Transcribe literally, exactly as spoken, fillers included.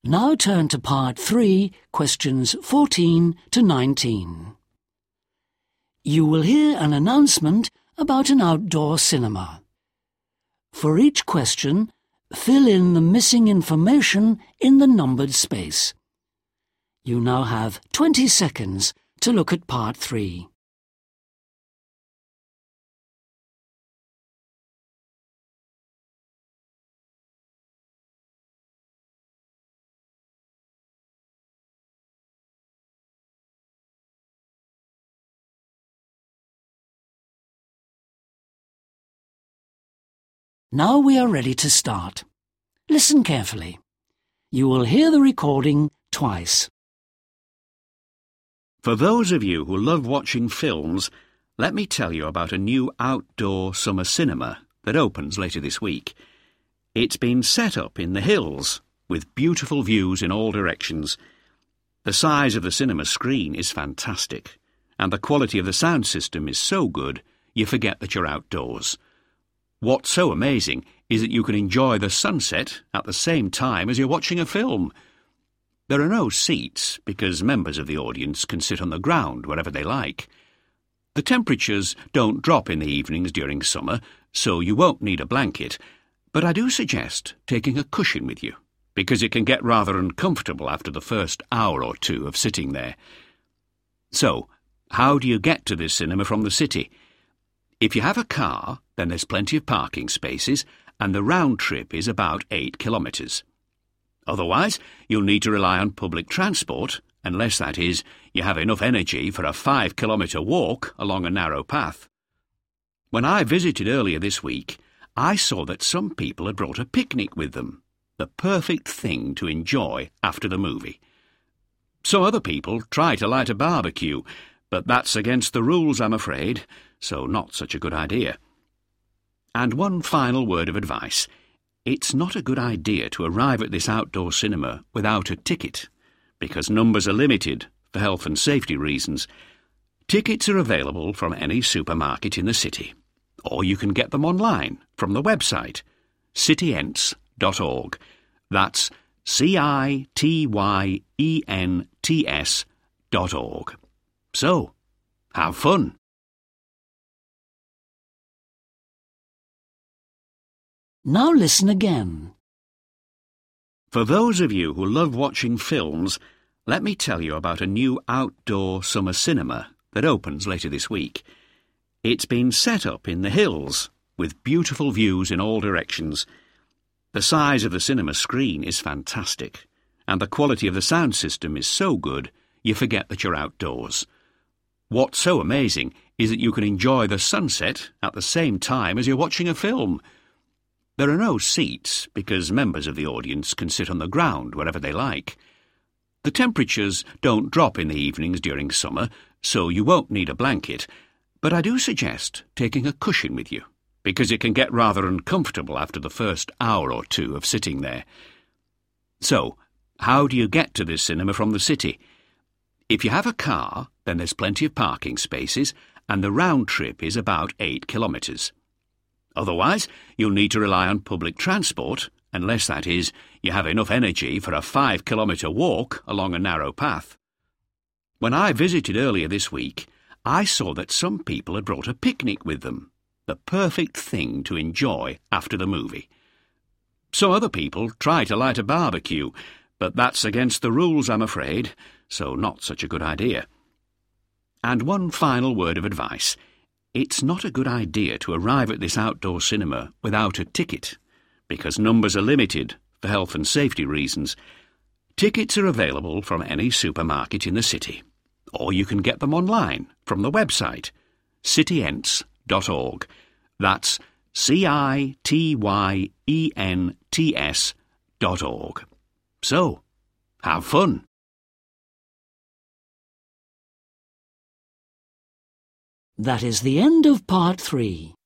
Now turn to Part three, questions fourteen to nineteen. You will hear an announcement about an outdoor cinema. For each question, fill in the missing information in the numbered space. You now have twenty seconds to look at Part three. Now we are ready to start. Listen carefully. You will hear the recording twice. For those of you who love watching films, let me tell you about a new outdoor summer cinema that opens later this week. It's been set up in the hills, with beautiful views in all directions. The size of the cinema screen is fantastic, and the quality of the sound system is so good you forget that you're outdoors. What's so amazing is that you can enjoy the sunset at the same time as you're watching a film. There are no seats because members of the audience can sit on the ground wherever they like. The temperatures don't drop in the evenings during summer, so you won't need a blanket, but I do suggest taking a cushion with you because it can get rather uncomfortable after the first hour or two of sitting there. So, how do you get to this cinema from the city? If you have a car, then there's plenty of parking spaces, and the round trip is about eight kilometres. Otherwise, you'll need to rely on public transport, unless, that is, you have enough energy for a five-kilometre walk along a narrow path. When I visited earlier this week, I saw that some people had brought a picnic with them, the perfect thing to enjoy after the movie. Some other people try to light a barbecue, but that's against the rules, I'm afraid, so not such a good idea. And one final word of advice. It's not a good idea to arrive at this outdoor cinema without a ticket, because numbers are limited for health and safety reasons. Tickets are available from any supermarket in the city, or you can get them online from the website, cityents dot org. That's C I T Y E N T S dot org. So, have fun! Now listen again. For those of you who love watching films, let me tell you about a new outdoor summer cinema that opens later this week. It's been set up in the hills, with beautiful views in all directions. The size of the cinema screen is fantastic, and the quality of the sound system is so good you forget that you're outdoors. What's so amazing is that you can enjoy the sunset at the same time as you're watching a film. There are no seats because members of the audience can sit on the ground wherever they like. The temperatures don't drop in the evenings during summer, so you won't need a blanket, but I do suggest taking a cushion with you because it can get rather uncomfortable after the first hour or two of sitting there. So, how do you get to this cinema from the city? If you have a car, then there's plenty of parking spaces, and the round trip is about eight kilometres. Otherwise, you'll need to rely on public transport, unless, that is, you have enough energy for a five-kilometre walk along a narrow path. When I visited earlier this week, I saw that some people had brought a picnic with them, the perfect thing to enjoy after the movie. Some other people try to light a barbecue, but that's against the rules, I'm afraid, so not such a good idea. And one final word of advice. It's not a good idea to arrive at this outdoor cinema without a ticket, because numbers are limited for health and safety reasons. Tickets are available from any supermarket in the city, or you can get them online from the website, cityents dot org. That's C I T Y E N T S dot org. So, have fun! That is the end of Part three.